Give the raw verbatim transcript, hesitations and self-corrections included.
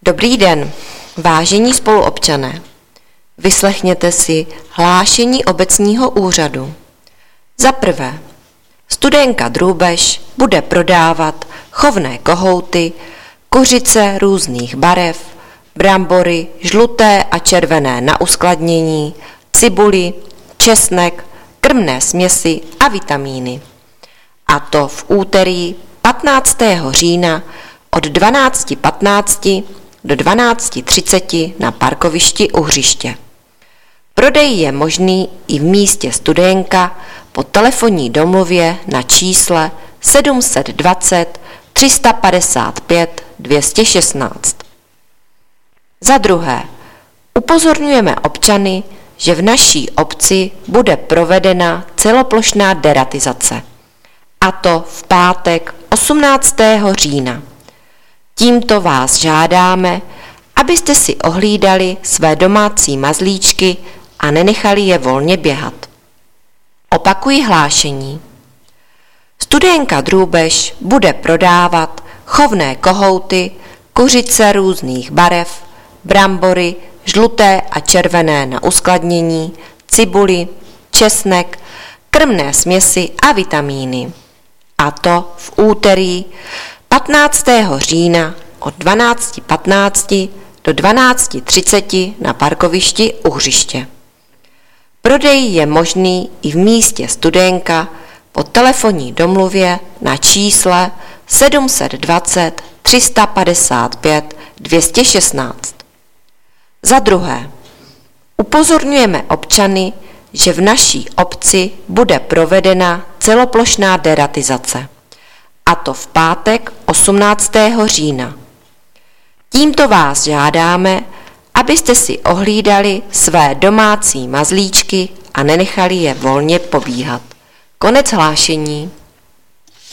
Dobrý den, vážení spoluobčané. Vyslechněte si hlášení obecního úřadu. Za prvé, Studénka Drůbež bude prodávat chovné kohouty, kuřice různých barev, brambory žluté a červené na uskladnění, cibuli, česnek, krmné směsi a vitamíny. A to v úterý patnáctého října od dvanáct patnáct do dvanáct třicet na parkovišti u hřiště. Prodej je možný i v místě Studénka po telefonní domluvě na čísle sedm set dvacet tři padesát pět dvě stě šestnáct. Za druhé, upozorňujeme občany, že v naší obci bude provedena celoplošná deratizace, a to v pátek osmnáctého října. Tímto vás žádáme, abyste si ohlídali své domácí mazlíčky a nenechali je volně běhat. Opakuji hlášení. Studénka Drůbež bude prodávat chovné kohouty, kuřice různých barev, brambory žluté a červené na uskladnění, cibuli, česnek, krmné směsi a vitamíny. A to v úterý patnáctého října od dvanáct patnáct do dvanáct třicet na parkovišti u hřiště. Prodej je možný i v místě Studénka po telefonní domluvě na čísle sedm set dvacet tři padesát pět dvě stě šestnáct. Za druhé, upozorňujeme občany, že v naší obci bude provedena celoplošná deratizace, a to v pátek osmnáctého října. Tímto vás žádáme, abyste si ohlídali své domácí mazlíčky a nenechali je volně pobíhat. Konec hlášení.